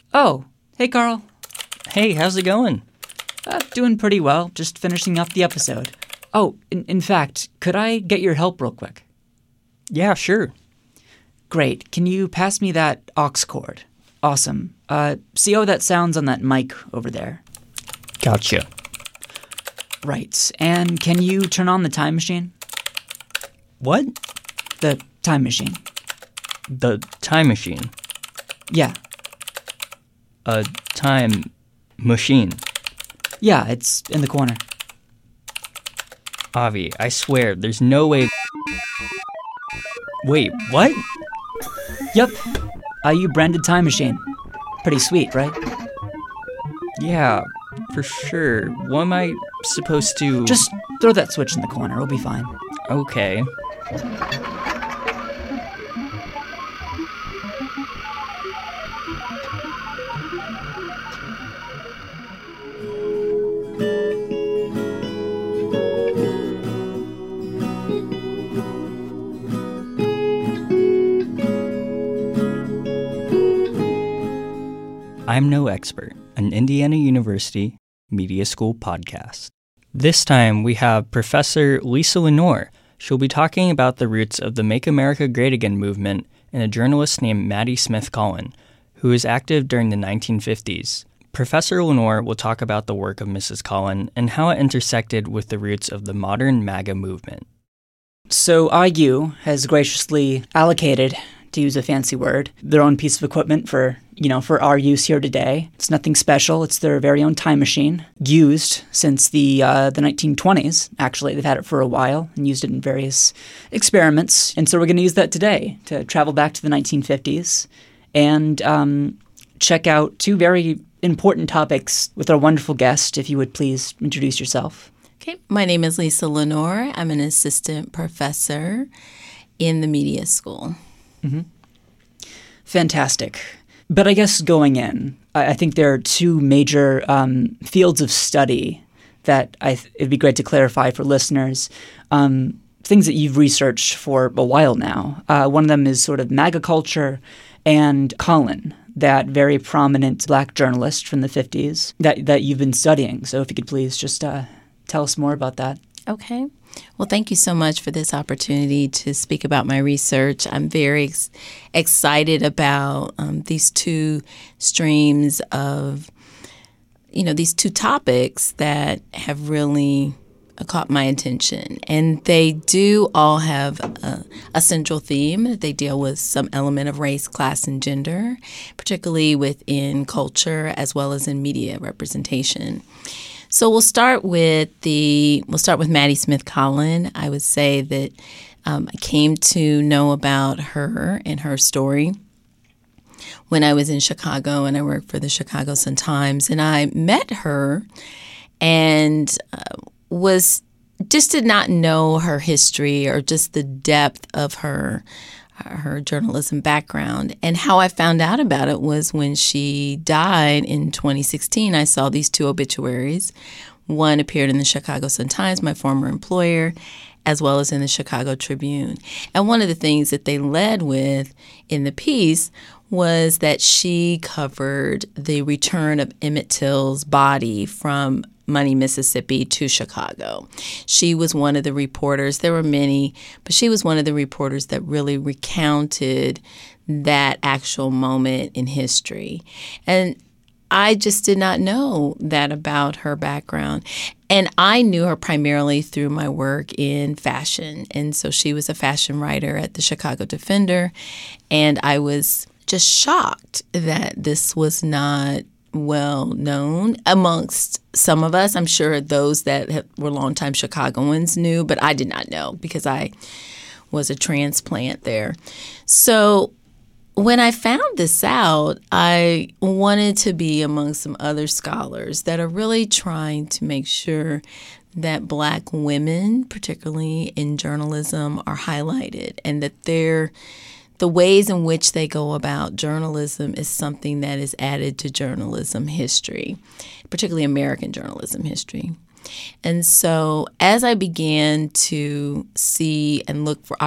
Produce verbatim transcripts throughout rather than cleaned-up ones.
Oh, hey, Carl. Hey, how's it going? Uh, doing pretty well. Just finishing up the episode. Oh, in, in fact, could I get your help real quick? Yeah, sure. Great. Can you pass me that aux cord? Awesome. Uh, see how that sounds on that mic over there? Gotcha. Right. And can you turn on the time machine? What? The time machine. The time machine? Yeah. A time machine? Yeah, it's in the corner. Avi, I swear, there's no way... Wait, what? Yep. I U branded time machine. Pretty sweet, right? Yeah, for sure. What am I supposed to... Just throw that switch in the corner. We'll be fine. Okay. I'm No Expert, an Indiana University Media School podcast. This time we have Professor Lisa Lenore. She'll be talking about the roots of the Make America Great Again movement and a journalist named Maddie Smith Collin, who was active during the nineteen fifties. Professor Lenore will talk about the work of Missus Collin and how it intersected with the roots of the modern MAGA movement. So I U has graciously allocated, to use a fancy word, their own piece of equipment for, you know, for our use here today. It's nothing special. It's their very own time machine, used since the uh, the nineteen twenties. Actually, they've had it for a while and used it in various experiments. And so we're going to use that today to travel back to the nineteen fifties and um, check out two very important topics with our wonderful guest. If you would please introduce yourself. Okay, my name is Lisa Lenore. I'm an assistant professor in the media school. Mm-hmm. Fantastic. But I guess going in, I, I think there are two major um, fields of study that I th- it'd be great to clarify for listeners, um, things that you've researched for a while now. Uh, one of them is sort of MAGA culture and Collin, that very prominent black journalist from the fifties that, that you've been studying. So if you could please just uh, tell us more about that. Okay. Well, thank you so much for this opportunity to speak about my research. I'm very ex- excited about um, these two streams of, you know, these two topics that have really caught my attention. And they do all have a, a central theme. They deal with some element of race, class, and gender, particularly within culture as well as in media representation. So we'll start with the we'll start with Maddie Smith Collin. I would say that um, I came to know about her and her story when I was in Chicago, and I worked for the Chicago Sun-Times, and I met her and uh, was just did not know her history or just the depth of her. her journalism background. And how I found out about it was when she died in twenty sixteen. I saw these two obituaries. One appeared in the Chicago Sun-Times, my former employer, as well as in the Chicago Tribune. And one of the things that they led with in the piece was that she covered the return of Emmett Till's body from Money, Mississippi to Chicago. She was one of the reporters. There were many, but she was one of the reporters that really recounted that actual moment in history. And I just did not know that about her background. And I knew her primarily through my work in fashion. And so she was a fashion writer at the Chicago Defender. And I was just shocked that this was not well known amongst some of us. I'm sure those that have, were longtime Chicagoans knew, but I did not know because I was a transplant there. So when I found this out, I wanted to be among some other scholars that are really trying to make sure that Black women, particularly in journalism, are highlighted and that they're the ways in which they go about journalism is something that is added to journalism history, particularly American journalism history. And so as I began to see and look for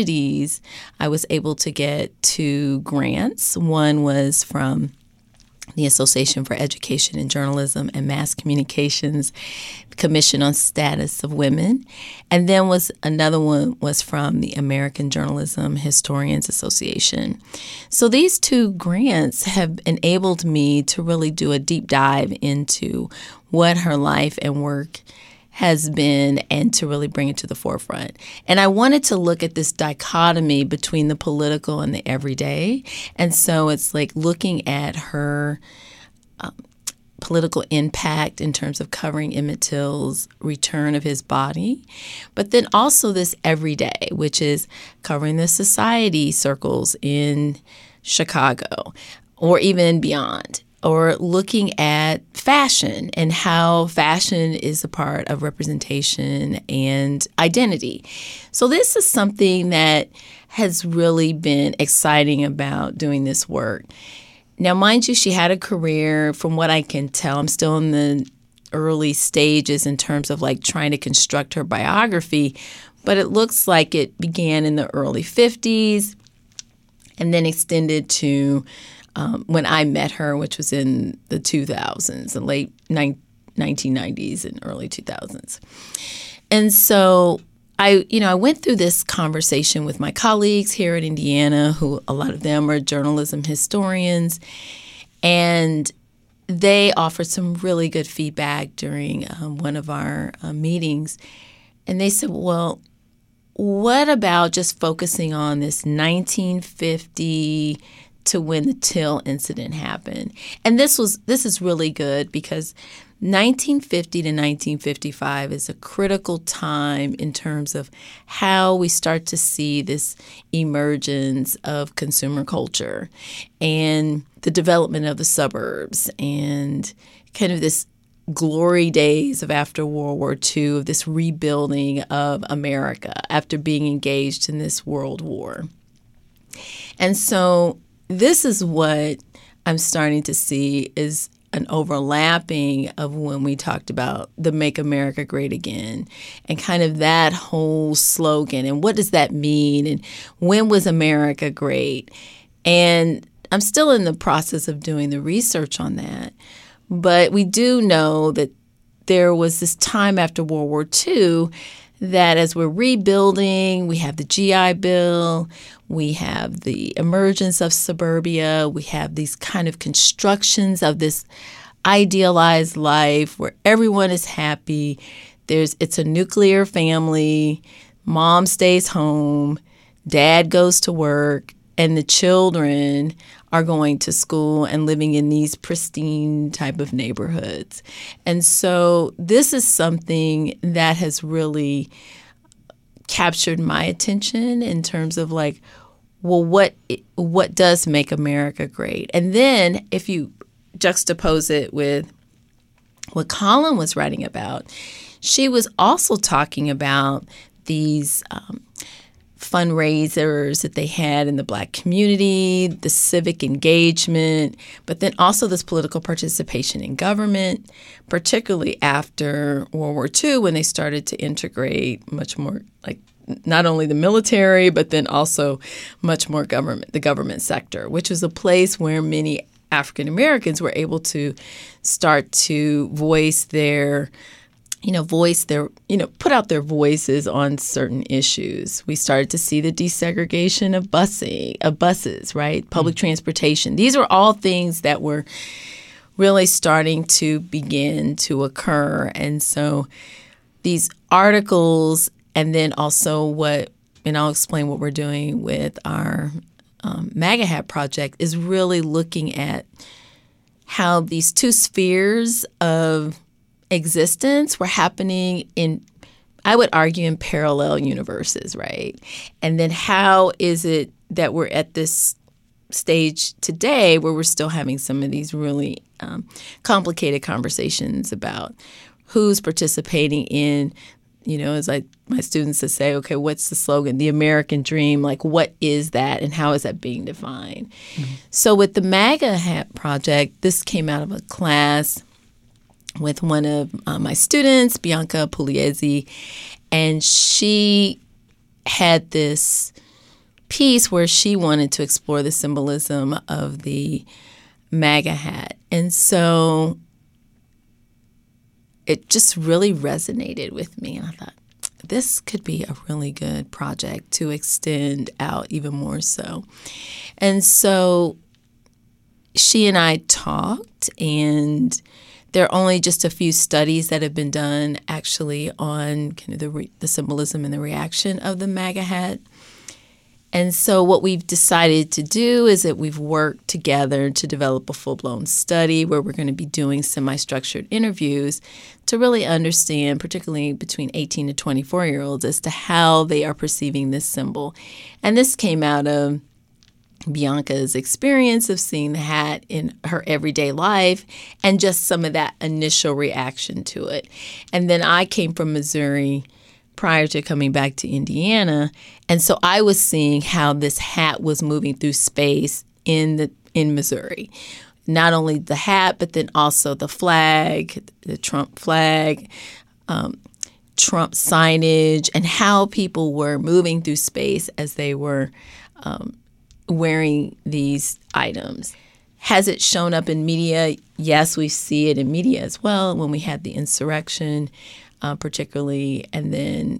opportunities, I was able to get two grants. One was from the Association for Education in Journalism and Mass Communications Commission on Status of Women. And then was another one was from the American Journalism Historians Association. So these two grants have enabled me to really do a deep dive into what her life and work has been and to really bring it to the forefront. And I wanted to look at this dichotomy between the political and the everyday. And so it's like looking at her um, political impact in terms of covering Emmett Till's return of his body, but then also this everyday, which is covering the society circles in Chicago or even beyond, or looking at fashion and how fashion is a part of representation and identity. So this is something that has really been exciting about doing this work. Now, mind you, she had a career, from what I can tell. I'm still in the early stages in terms of like trying to construct her biography, but it looks like it began in the early fifties and then extended to Um, when I met her, which was in the two thousands, the late ni- nineteen nineties and early two thousands. And so I, you know, I went through this conversation with my colleagues here in Indiana, who a lot of them are journalism historians, and they offered some really good feedback during um, one of our uh, meetings. And they said, well, what about just focusing on this nineteen fifty to when the Till incident happened? And this was this is really good because nineteen fifty to nineteen fifty-five is a critical time in terms of how we start to see this emergence of consumer culture and the development of the suburbs and kind of this glory days of after World War Two, of this rebuilding of America after being engaged in this world war. And so this is what I'm starting to see is an overlapping of when we talked about the Make America Great Again and kind of that whole slogan and what does that mean and when was America great? And I'm still in the process of doing the research on that. But we do know that there was this time after World War Two that as we're rebuilding, we have the G I Bill, we have the emergence of suburbia, we have these kind of constructions of this idealized life where everyone is happy. There's it's a nuclear family, mom stays home, dad goes to work, and the children are going to school and living in these pristine type of neighborhoods. And so this is something that has really captured my attention in terms of like, well, what what does make America great? And then if you juxtapose it with what Colin was writing about, she was also talking about these um, fundraisers that they had in the Black community, the civic engagement, but then also this political participation in government, particularly after World War Two when they started to integrate much more, like not only the military, but then also much more government, the government sector, which was a place where many African Americans were able to start to voice their you know, voice their, you know, put out their voices on certain issues. We started to see the desegregation of busing, of buses, right? Public mm-hmm. transportation. These were all things that were really starting to begin to occur. And so these articles, and then also what, and I'll explain what we're doing with our um, MAGA Hat project, is really looking at how these two spheres of existence were happening in, I would argue, in parallel universes, right? And then how is it that we're at this stage today where we're still having some of these really um, complicated conversations about who's participating in, you know, as I my students to say, okay, what's the slogan? The American dream, like what is that and how is that being defined? Mm-hmm. So with the MAGA Hat project, this came out of a class with one of uh, my students, Bianca Pugliese, and she had this piece where she wanted to explore the symbolism of the MAGA hat. And so it just really resonated with me. And I thought, this could be a really good project to extend out even more so. And so she and I talked, and there are only just a few studies that have been done actually on kind of the, re- the symbolism and the reaction of the MAGA hat. And so what we've decided to do is that we've worked together to develop a full-blown study where we're going to be doing semi-structured interviews to really understand, particularly between eighteen to twenty-four-year-olds, as to how they are perceiving this symbol. And this came out of Bianca's experience of seeing the hat in her everyday life and just some of that initial reaction to it. And then I came from Missouri prior to coming back to Indiana. And so I was seeing how this hat was moving through space in the in Missouri. Not only the hat, but then also the flag, the Trump flag, um, Trump signage, and how people were moving through space as they were um, wearing these items. Has it shown up in media? Yes, we see it in media as well when we had the insurrection. Uh, particularly, and then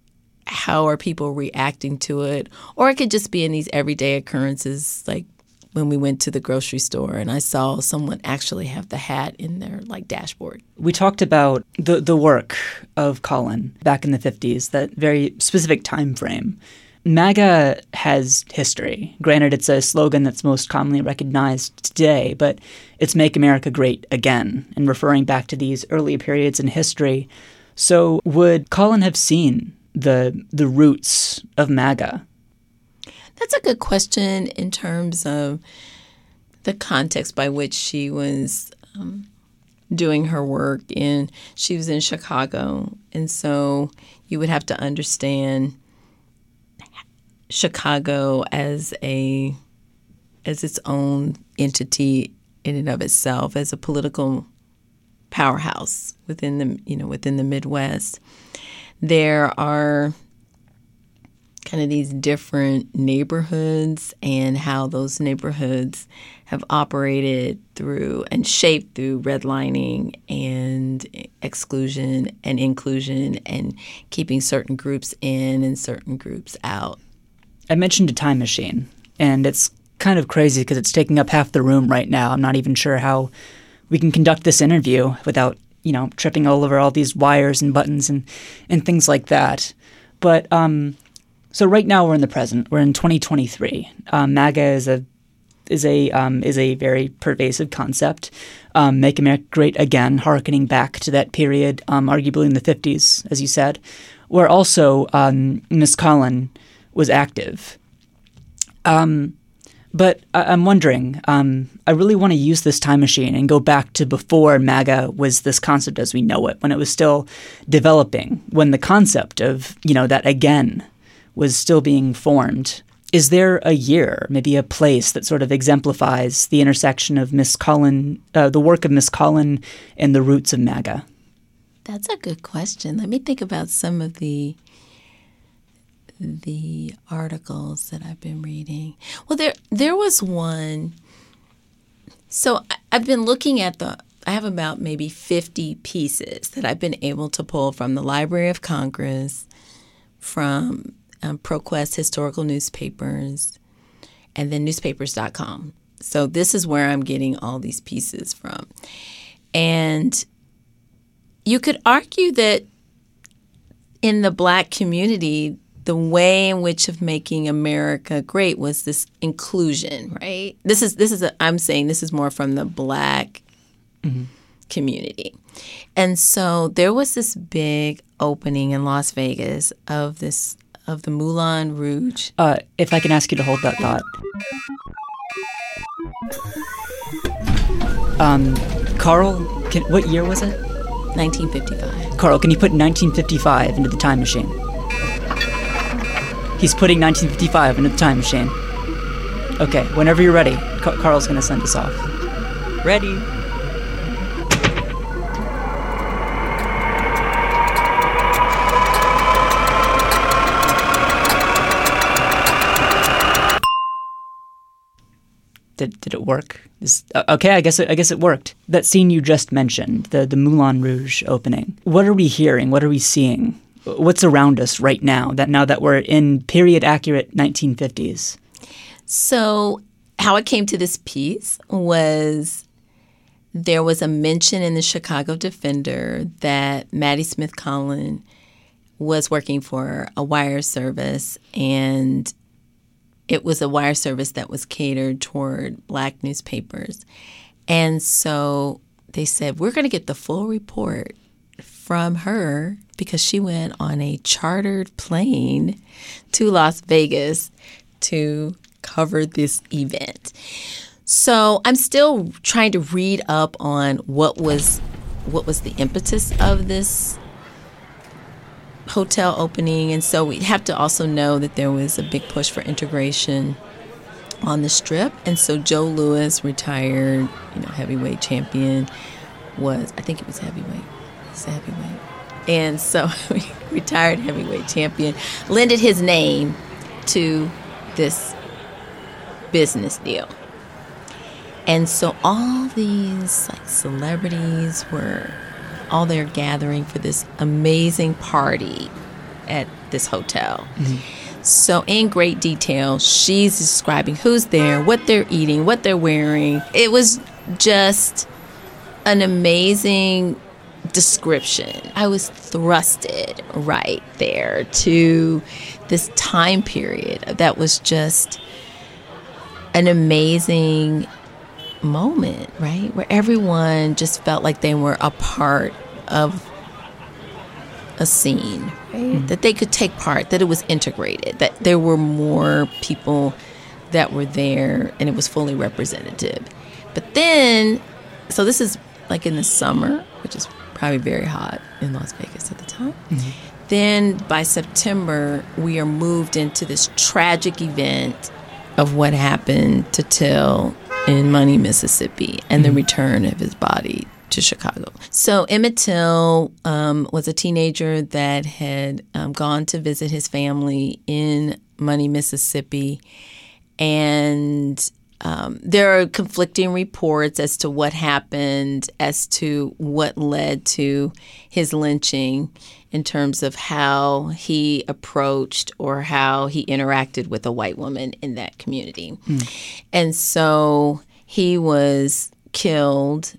how are people reacting to it? Or it could just be in these everyday occurrences, like when we went to the grocery store and I saw someone actually have the hat in their like dashboard. We talked about the the work of Colin back in the fifties, that very specific time frame. MAGA has history. Granted, it's a slogan that's most commonly recognized today, but it's Make America Great Again, and referring back to these early periods in history. So would Colin have seen the the roots of MAGA? That's a good question in terms of the context by which she was um, doing her work. In she was in Chicago, and so you would have to understand Chicago as a as its own entity in and of itself, as a political powerhouse within the you know within the Midwest. There are kind of these different neighborhoods and how those neighborhoods have operated through and shaped through redlining and exclusion and inclusion and keeping certain groups in and certain groups out. I mentioned a time machine, and it's kind of crazy because it's taking up half the room right now. I'm not even sure how we can conduct this interview without, you know, tripping all over all these wires and buttons and, and things like that. But um, so right now we're in the present. We're in twenty twenty-three. Um, MAGA is a is a um, is a very pervasive concept. Um, Make America Great Again, harkening back to that period, um, arguably in the fifties, as you said, where also um, Miss Colin was active. Um, But I'm wondering, um, I really want to use this time machine and go back to before MAGA was this concept as we know it, when it was still developing, when the concept of, you know, that again was still being formed. Is there a year, maybe a place that sort of exemplifies the intersection of Miss Colin, uh, the work of Miss Colin and the roots of MAGA? That's a good question. Let me think about some of the the articles that I've been reading. Well, there there was one. So I've been looking at the, I have about maybe fifty pieces that I've been able to pull from the Library of Congress, from um, ProQuest historical newspapers, and then newspapers dot com. So this is where I'm getting all these pieces from. And you could argue that in the Black community, the way in which of making America great was this inclusion, right? This is this is a, I'm saying this is more from the Black mm-hmm. community. And so there was this big opening in Las Vegas of this of the Moulin Rouge. Uh, if I can ask you to hold that thought. Um, Carl, can, what year was it? nineteen fifty-five. Carl, can you put nineteen fifty-five into the time machine? He's putting nineteen fifty-five into the time machine. Okay, whenever you're ready, Car- Carl's going to send us off. Ready. Did did it work? Is, uh, okay, I guess it, I guess it worked. That scene you just mentioned, the the Moulin Rouge opening. What are we hearing? What are we seeing? What's around us right now? That now that we're in period accurate nineteen fifties. So how I came to this piece was there was a mention in the Chicago Defender that Maddie Smith Collin was working for a wire service, and it was a wire service that was catered toward black newspapers. And so they said, we're going to get the full report from her because she went on a chartered plane to Las Vegas to cover this event. So I'm still trying to read up on what was what was the impetus of this hotel opening. And so we have to also know that there was a big push for integration on the Strip. And so Joe Louis, retired, you know, heavyweight champion, was, I think it was heavyweight. It's a heavyweight. And so retired heavyweight champion lended his name to this business deal. And so all these like celebrities were all there gathering for this amazing party at this hotel. Mm-hmm. So in great detail, she's describing who's there, what they're eating, what they're wearing. It was just an amazing description. I was thrusted right there to this time period that was just an amazing moment, right? Where everyone just felt like they were a part of a scene, right? Mm-hmm. That they could take part, that it was integrated, that there were more people that were there and it was fully representative. But then, so this is like in the summer, which is probably very hot in Las Vegas at the time. Mm-hmm. Then by September, we are moved into this tragic event of what happened to Till in Money, Mississippi, and the return of his body to Chicago. So Emmett Till um, was a teenager that had um, gone to visit his family in Money, Mississippi, and um, there are conflicting reports as to what happened, as to what led to his lynching in terms of how he approached or how he interacted with a white woman in that community. Mm. And so he was killed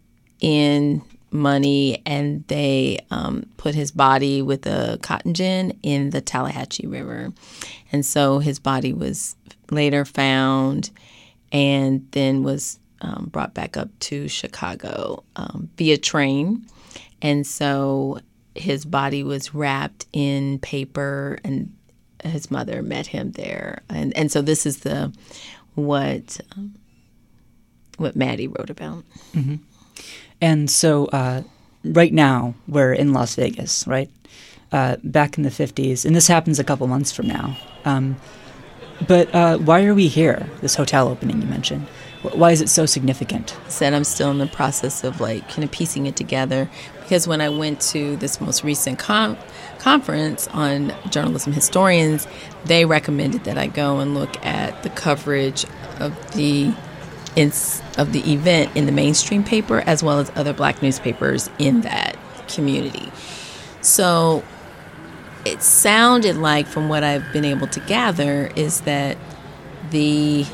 in Money, and they um, put his body with a cotton gin in the Tallahatchie River. And so his body was later found and then was um, brought back up to Chicago um, via train. And so his body was wrapped in paper, and his mother met him there. And and so this is the what um, what Maddie wrote about. Mm-hmm. And so uh, right now we're in Las Vegas, right? Uh, back in the fifties, and this happens a couple months from now. Um, but uh, why are we here? This hotel opening you mentioned. Why is it so significant? I said I'm still in the process of like kind of piecing it together, because when I went to this most recent com- conference on journalism historians, they recommended that I go and look at the coverage of the in, of the event in the mainstream paper as well as other black newspapers in that community. So it sounded like, from what I've been able to gather, is that the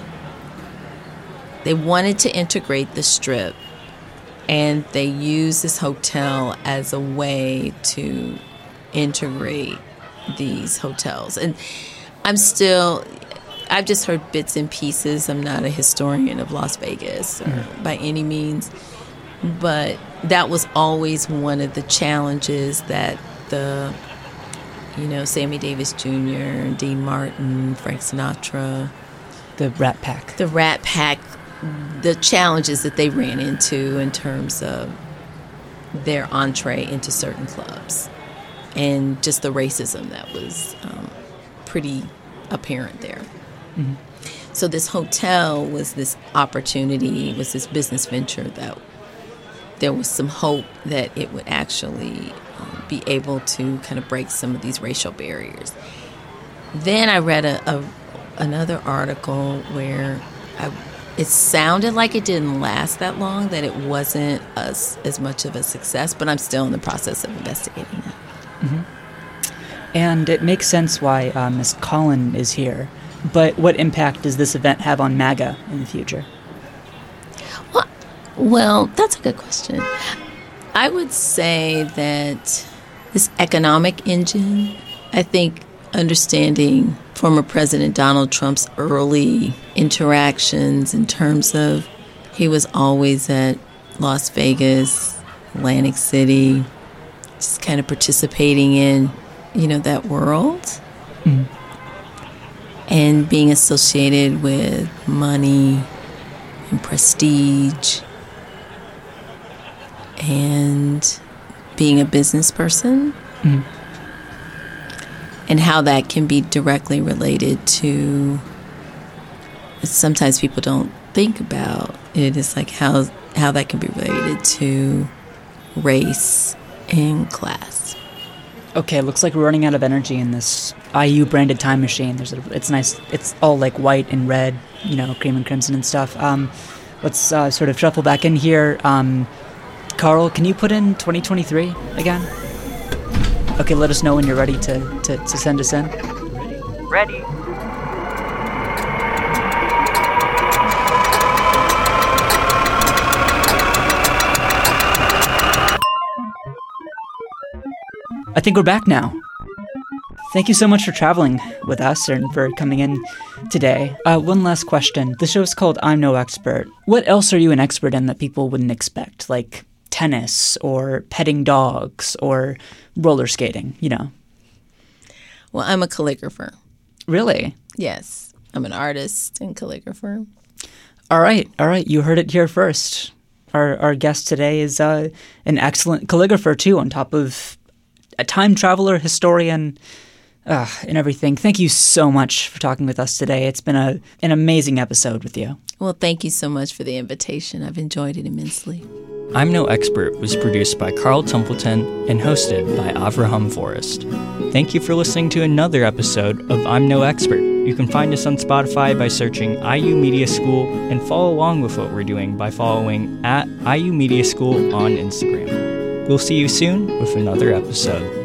they wanted to integrate the Strip, and they used this hotel as a way to integrate these hotels. And I'm still, I've just heard bits and pieces. I'm not a historian of Las Vegas or mm-hmm. by any means, but that was always one of the challenges that the, you know, Sammy Davis Junior, Dean Martin, Frank Sinatra, the Rat Pack, the Rat Pack, the challenges that they ran into in terms of their entree into certain clubs, and just the racism that was um, pretty apparent there. Mm-hmm. So this hotel was this opportunity, was this business venture that there was some hope that it would actually um, be able to kind of break some of these racial barriers. Then I read a, a another article where I it sounded like it didn't last that long, that it wasn't as, as much of a success, but I'm still in the process of investigating that. Mm-hmm. And it makes sense why uh, Miz Collin is here. But what impact does this event have on MAGA in the future? Well, well, that's a good question. I would say that this economic engine, I think understanding former President Donald Trump's early interactions in terms of he was always at Las Vegas, Atlantic City, just kind of participating in, you know, that world. Mm-hmm. And being associated with money and prestige and being a business person. Mm-hmm. And how that can be directly related to, sometimes people don't think about it, it's like how how that can be related to race and class. Okay, looks like we're running out of energy in this I U branded time machine. There's a, it's nice. It's all like white and red, you know, cream and crimson and stuff. Um, let's uh, sort of shuffle back in here. Um, Carl, can you put in twenty twenty-three again? Okay, let us know when you're ready to, to, to send us in. Ready. Ready. I think we're back now. Thank you so much for traveling with us and for coming in today. Uh, one last question. The show is called I'm No Expert. What else are you an expert in that people wouldn't expect? Like tennis or petting dogs or roller skating, you know? Well, I'm a calligrapher. Really? Yes. I'm an artist and calligrapher. All right. All right. You heard it here first. Our our guest today is uh, an excellent calligrapher, too, on top of a time traveler, historian, uh, and everything. Thank you so much for talking with us today. It's been a an amazing episode with you. Well, thank you so much for the invitation. I've enjoyed it immensely. I'm No Expert was produced by Carl Templeton and hosted by Avraham Forrest. Thank you for listening to another episode of I'm No Expert. You can find us on Spotify by searching I U Media School and follow along with what we're doing by following at I U Media School on Instagram. We'll see you soon with another episode.